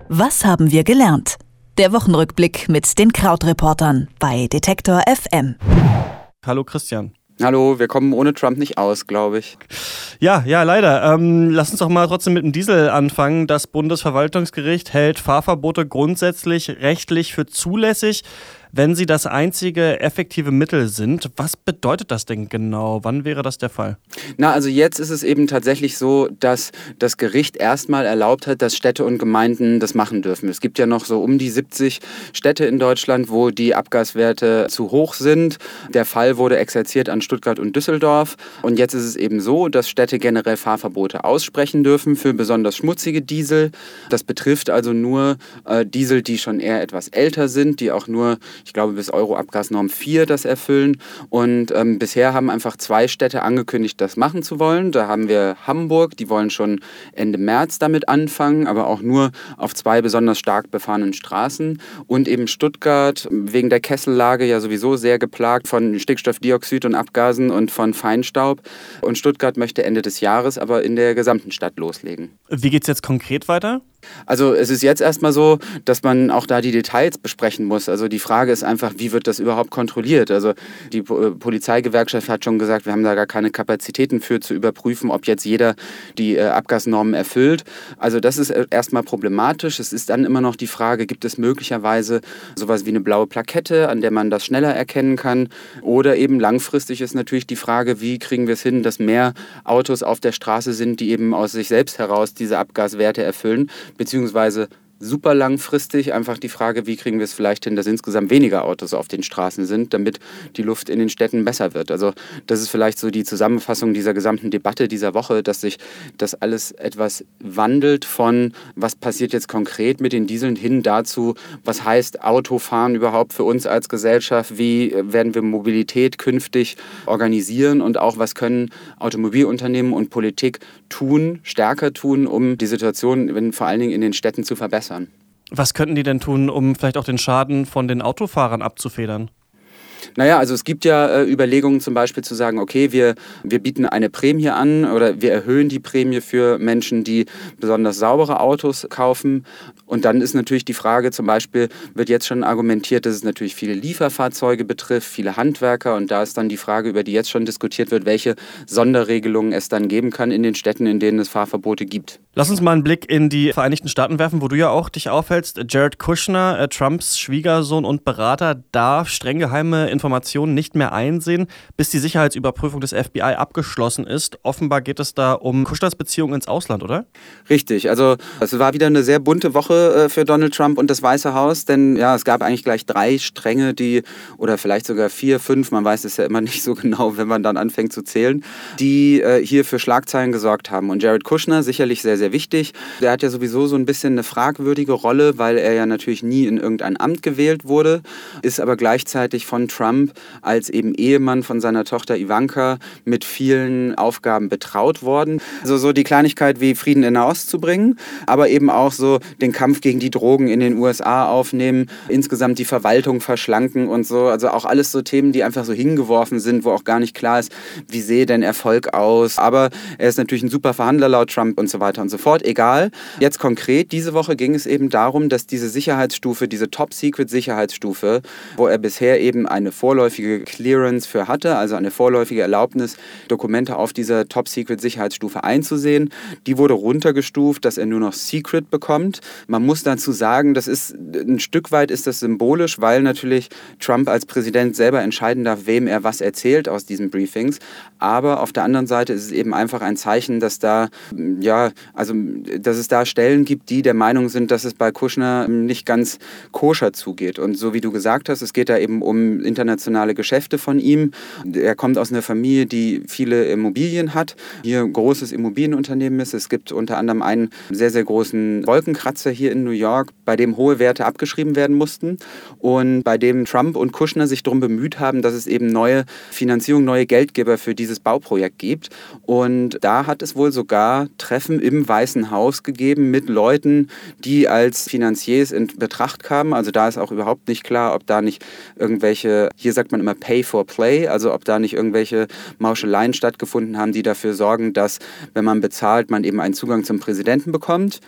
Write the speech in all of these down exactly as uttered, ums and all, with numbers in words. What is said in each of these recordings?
Was haben wir gelernt? Der Wochenrückblick mit den Krautreportern bei Detektor F M. Hallo Christian. Hallo, wir kommen ohne Trump nicht aus, glaube ich. Ja, ja, leider. Ähm, lass uns doch mal trotzdem mit dem Diesel anfangen. Das Bundesverwaltungsgericht hält Fahrverbote grundsätzlich rechtlich für zulässig, wenn sie das einzige effektive Mittel sind. Was bedeutet das denn genau? Wann wäre das der Fall? Na, also jetzt ist es eben tatsächlich so, dass das Gericht erstmal erlaubt hat, dass Städte und Gemeinden das machen dürfen. Es gibt ja noch so um die siebzig Städte in Deutschland, wo die Abgaswerte zu hoch sind. Der Fall wurde exerziert an Stuttgart und Düsseldorf. Und jetzt ist es eben so, dass Städte generell Fahrverbote aussprechen dürfen für besonders schmutzige Diesel. Das betrifft also nur äh, Diesel, die schon eher etwas älter sind, die auch nur, ich glaube, bis Euro-Abgasnorm vier das erfüllen. Und ähm, bisher haben einfach zwei Städte angekündigt, das machen zu wollen. Da haben wir Hamburg, die wollen schon Ende März damit anfangen, aber auch nur auf zwei besonders stark befahrenen Straßen. Und eben Stuttgart, wegen der Kessellage ja sowieso sehr geplagt von Stickstoffdioxid und Abgasen und von Feinstaub. Und Stuttgart möchte Ende des Jahres aber in der gesamten Stadt loslegen. Wie geht es jetzt konkret weiter? Also es ist jetzt erstmal so, dass man auch da die Details besprechen muss. Also die Frage ist einfach, wie wird das überhaupt kontrolliert? Also die Polizeigewerkschaft hat schon gesagt, wir haben da gar keine Kapazitäten für zu überprüfen, ob jetzt jeder die äh, Abgasnormen erfüllt. Also das ist erstmal problematisch. Es ist dann immer noch die Frage, gibt es möglicherweise sowas wie eine blaue Plakette, an der man das schneller erkennen kann? Oder eben langfristig ist natürlich die Frage, wie kriegen wir es hin, dass mehr Autos auf der Straße sind, die eben aus sich selbst heraus diese Abgaswerte erfüllen, beziehungsweise super langfristig einfach die Frage, wie kriegen wir es vielleicht hin, dass insgesamt weniger Autos auf den Straßen sind, damit die Luft in den Städten besser wird. Also das ist vielleicht so die Zusammenfassung dieser gesamten Debatte dieser Woche, dass sich das alles etwas wandelt von, was passiert jetzt konkret mit den Dieseln hin dazu, was heißt Autofahren überhaupt für uns als Gesellschaft, wie werden wir Mobilität künftig organisieren und auch was können Automobilunternehmen und Politik tun, stärker tun, um die Situation in, vor allen Dingen in den Städten zu verbessern. Was könnten die denn tun, um vielleicht auch den Schaden von den Autofahrern abzufedern? Naja, also es gibt ja äh, Überlegungen zum Beispiel zu sagen, okay, wir, wir bieten eine Prämie an oder wir erhöhen die Prämie für Menschen, die besonders saubere Autos kaufen. Und dann ist natürlich die Frage, zum Beispiel wird jetzt schon argumentiert, dass es natürlich viele Lieferfahrzeuge betrifft, viele Handwerker. Und da ist dann die Frage, über die jetzt schon diskutiert wird, welche Sonderregelungen es dann geben kann in den Städten, in denen es Fahrverbote gibt. Lass uns mal einen Blick in die Vereinigten Staaten werfen, wo du ja auch dich aufhältst. Jared Kushner, äh, Trumps Schwiegersohn und Berater, darf streng geheime Informationen nicht mehr einsehen, bis die Sicherheitsüberprüfung des F B I abgeschlossen ist. Offenbar geht es da um Kushners Beziehung ins Ausland, oder? Richtig, also es war wieder eine sehr bunte Woche äh, für Donald Trump und das Weiße Haus, denn ja, es gab eigentlich gleich drei Stränge, die, oder vielleicht sogar vier, fünf, man weiß es ja immer nicht so genau, wenn man dann anfängt zu zählen, die äh, hier für Schlagzeilen gesorgt haben. Und Jared Kushner, sicherlich sehr, sehr wichtig. Der hat ja sowieso so ein bisschen eine fragwürdige Rolle, weil er ja natürlich nie in irgendein Amt gewählt wurde, ist aber gleichzeitig von Trump als eben Ehemann von seiner Tochter Ivanka mit vielen Aufgaben betraut worden. Also so die Kleinigkeit wie Frieden in Nahost zu bringen, aber eben auch so den Kampf gegen die Drogen in den U S A aufnehmen, insgesamt die Verwaltung verschlanken und so. Also auch alles so Themen, die einfach so hingeworfen sind, wo auch gar nicht klar ist, wie sehe denn Erfolg aus. Aber er ist natürlich ein super Verhandler laut Trump und so weiter und so fort. Egal. Jetzt konkret, diese Woche ging es eben darum, dass diese Sicherheitsstufe, diese Top-Secret-Sicherheitsstufe, wo er bisher eben eine vorläufige Clearance für hatte, also eine vorläufige Erlaubnis, Dokumente auf dieser Top-Secret-Sicherheitsstufe einzusehen, die wurde runtergestuft, dass er nur noch Secret bekommt. Man muss dazu sagen, das ist ein Stück weit ist das symbolisch, weil natürlich Trump als Präsident selber entscheiden darf, wem er was erzählt aus diesen Briefings. Aber auf der anderen Seite ist es eben einfach ein Zeichen, dass da, ja, also, dass es da Stellen gibt, die der Meinung sind, dass es bei Kushner nicht ganz koscher zugeht. Und so wie du gesagt hast, es geht da eben um internationale Geschäfte von ihm. Er kommt aus einer Familie, die viele Immobilien hat, hier ein großes Immobilienunternehmen ist. Es gibt unter anderem einen sehr, sehr großen Wolkenkratzer hier in New York, bei dem hohe Werte abgeschrieben werden mussten und bei dem Trump und Kushner sich darum bemüht haben, dass es eben neue Finanzierung, neue Geldgeber für dieses Bauprojekt gibt. Und da hat es wohl sogar Treffen im Weißen Haus gegeben mit Leuten, die als Finanziers in Betracht kamen. Also da ist auch überhaupt nicht klar, ob da nicht irgendwelche, hier sagt man immer Pay for Play, also ob da nicht irgendwelche Mauscheleien stattgefunden haben, die dafür sorgen, dass, wenn man bezahlt, man eben einen Zugang zum Präsidenten bekommt.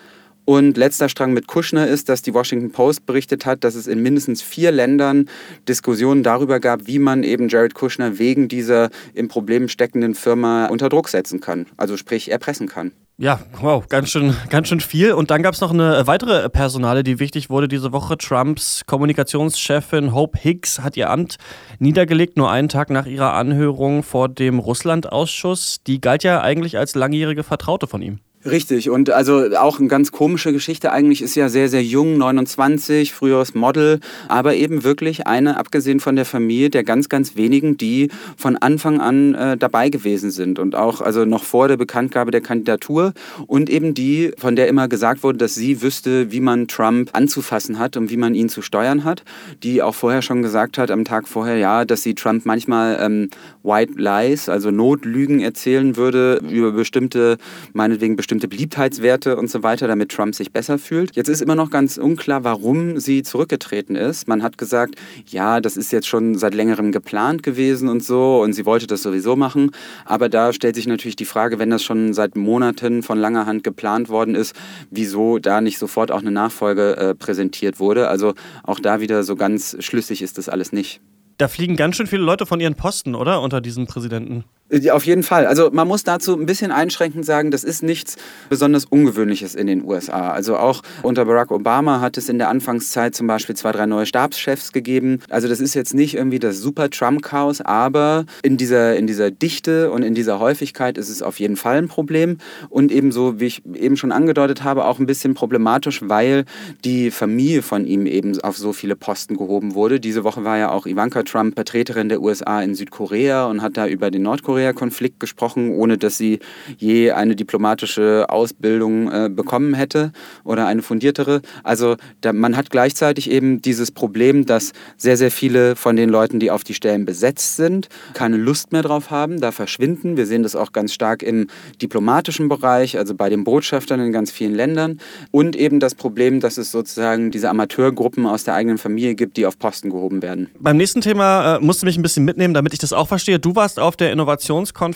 Und letzter Strang mit Kushner ist, dass die Washington Post berichtet hat, dass es in mindestens vier Ländern Diskussionen darüber gab, wie man eben Jared Kushner wegen dieser im Problem steckenden Firma unter Druck setzen kann. Also sprich erpressen kann. Ja, wow, ganz schön, ganz schön viel. Und dann gab es noch eine weitere Personale, die wichtig wurde diese Woche. Trumps Kommunikationschefin Hope Hicks hat ihr Amt niedergelegt, nur einen Tag nach ihrer Anhörung vor dem Russland-Ausschuss. Die galt ja eigentlich als langjährige Vertraute von ihm. Richtig, und also auch eine ganz komische Geschichte eigentlich, ist ja sehr, sehr jung, neunundzwanzig, früheres Model, aber eben wirklich eine, abgesehen von der Familie, der ganz, ganz wenigen, die von Anfang an äh, dabei gewesen sind und auch also noch vor der Bekanntgabe der Kandidatur und eben die, von der immer gesagt wurde, dass sie wüsste, wie man Trump anzufassen hat und wie man ihn zu steuern hat, die auch vorher schon gesagt hat, am Tag vorher, ja, dass sie Trump manchmal ähm, White Lies, also Notlügen erzählen würde über bestimmte, meinetwegen bestimmte bestimmte Beliebtheitswerte und so weiter, damit Trump sich besser fühlt. Jetzt ist immer noch ganz unklar, warum sie zurückgetreten ist. Man hat gesagt, ja, das ist jetzt schon seit längerem geplant gewesen und so und sie wollte das sowieso machen. Aber da stellt sich natürlich die Frage, wenn das schon seit Monaten von langer Hand geplant worden ist, wieso da nicht sofort auch eine Nachfolge äh, präsentiert wurde. Also auch da wieder so ganz schlüssig ist das alles nicht. Da fliegen ganz schön viele Leute von ihren Posten, oder? Unter diesen Präsidenten. Auf jeden Fall. Also man muss dazu ein bisschen einschränkend sagen, das ist nichts besonders Ungewöhnliches in den U S A. Also auch unter Barack Obama hat es in der Anfangszeit zum Beispiel zwei, drei neue Stabschefs gegeben. Also das ist jetzt nicht irgendwie das super Trump-Chaos, aber in dieser, in dieser Dichte und in dieser Häufigkeit ist es auf jeden Fall ein Problem. Und ebenso, wie ich eben schon angedeutet habe, auch ein bisschen problematisch, weil die Familie von ihm eben auf so viele Posten gehoben wurde. Diese Woche war ja auch Ivanka Trump Vertreterin der U S A in Südkorea und hat da über den Nordkorea Konflikt gesprochen, ohne dass sie je eine diplomatische Ausbildung äh, bekommen hätte oder eine fundiertere. Also da, man hat gleichzeitig eben dieses Problem, dass sehr, sehr viele von den Leuten, die auf die Stellen besetzt sind, keine Lust mehr drauf haben, da verschwinden. Wir sehen das auch ganz stark im diplomatischen Bereich, also bei den Botschaftern in ganz vielen Ländern. Und eben das Problem, dass es sozusagen diese Amateurgruppen aus der eigenen Familie gibt, die auf Posten gehoben werden. Beim nächsten Thema äh, musst du mich ein bisschen mitnehmen, damit ich das auch verstehe. Du warst auf der Innovationskonferenz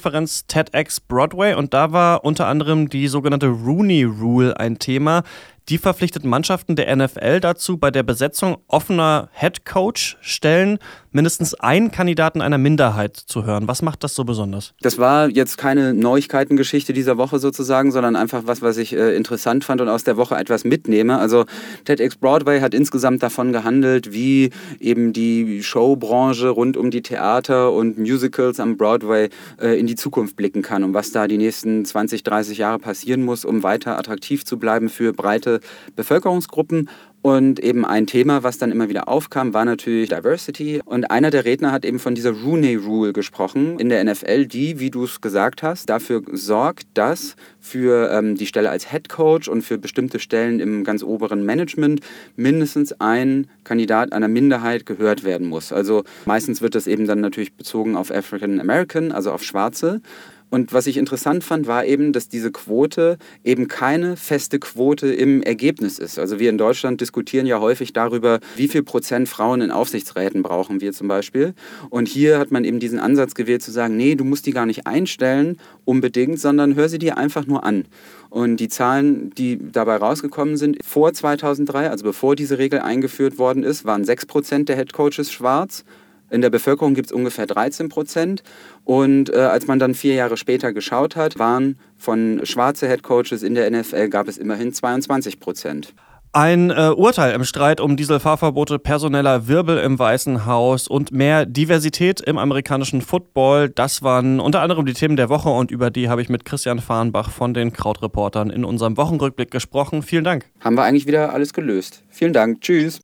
TEDx Broadway und da war unter anderem die sogenannte Rooney Rule ein Thema. Die verpflichtet Mannschaften der N F L dazu, bei der Besetzung offener Head-Coach-Stellen mindestens einen Kandidaten einer Minderheit zu hören. Was macht das so besonders? Das war jetzt keine Neuigkeitengeschichte dieser Woche sozusagen, sondern einfach was, was ich äh, interessant fand und aus der Woche etwas mitnehme. Also TEDx Broadway hat insgesamt davon gehandelt, wie eben die Showbranche rund um die Theater und Musicals am Broadway äh, in die Zukunft blicken kann und was da die nächsten zwanzig, dreißig Jahre passieren muss, um weiter attraktiv zu bleiben für breite Bevölkerungsgruppen. Und eben ein Thema, was dann immer wieder aufkam, war natürlich Diversity. Und einer der Redner hat eben von dieser Rooney Rule gesprochen in der N F L, die, wie du es gesagt hast, dafür sorgt, dass für ähm, die Stelle als Head Coach und für bestimmte Stellen im ganz oberen Management mindestens ein Kandidat einer Minderheit gehört werden muss. Also meistens wird das eben dann natürlich bezogen auf African American, also auf Schwarze. Und was ich interessant fand, war eben, dass diese Quote eben keine feste Quote im Ergebnis ist. Also wir in Deutschland diskutieren ja häufig darüber, wie viel Prozent Frauen in Aufsichtsräten brauchen wir zum Beispiel. Und hier hat man eben diesen Ansatz gewählt zu sagen, nee, du musst die gar nicht einstellen unbedingt, sondern hör sie dir einfach nur an. Und die Zahlen, die dabei rausgekommen sind, vor zweitausenddrei, also bevor diese Regel eingeführt worden ist, waren sechs Prozent der Headcoaches schwarz. In der Bevölkerung gibt es ungefähr dreizehn Prozent. Und äh, als man dann vier Jahre später geschaut hat, waren von schwarze Headcoaches in der N F L gab es immerhin zweiundzwanzig Prozent. Ein äh, Urteil im Streit um Dieselfahrverbote, personeller Wirbel im Weißen Haus und mehr Diversität im amerikanischen Football. Das waren unter anderem die Themen der Woche und über die habe ich mit Christian Fahrenbach von den Krautreportern in unserem Wochenrückblick gesprochen. Vielen Dank. Haben wir eigentlich wieder alles gelöst. Vielen Dank. Tschüss.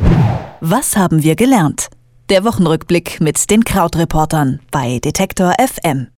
Was haben wir gelernt? Der Wochenrückblick mit den Krautreportern bei Detektor F M.